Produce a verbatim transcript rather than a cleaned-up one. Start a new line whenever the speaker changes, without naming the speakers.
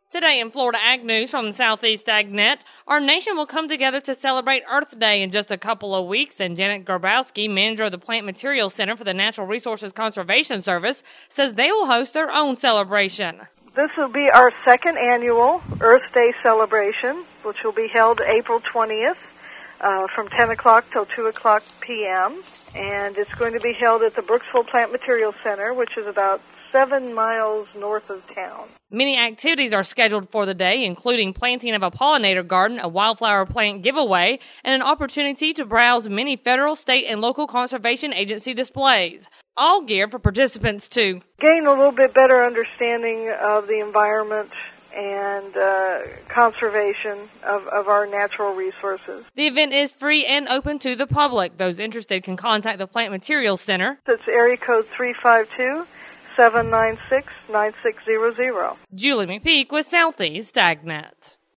Today in Florida Ag News from Southeast AgNet, our nation will come together to celebrate Earth Day in just a couple of weeks, and Janet Grabowski, manager of the Plant Materials Center for the Natural Resources Conservation Service, says they will host their own celebration.
This will be our second annual Earth Day celebration, which will be held April twentieth uh, from ten o'clock till two o'clock p.m., and it's going to be held at the Brooksville Plant Materials Center, which is about seven miles north of town.
Many activities are scheduled for the day, including planting of a pollinator garden, a wildflower plant giveaway, and an opportunity to browse many federal, state, and local conservation agency displays. All geared for participants to
gain a little bit better understanding of the environment and uh, conservation of, of our natural resources.
The event is free and open to the public. Those interested can contact the Plant Materials Center.
It's area code three five two, seven nine six, nine six zero zero.
Julie McPeak with Southeast AgNet.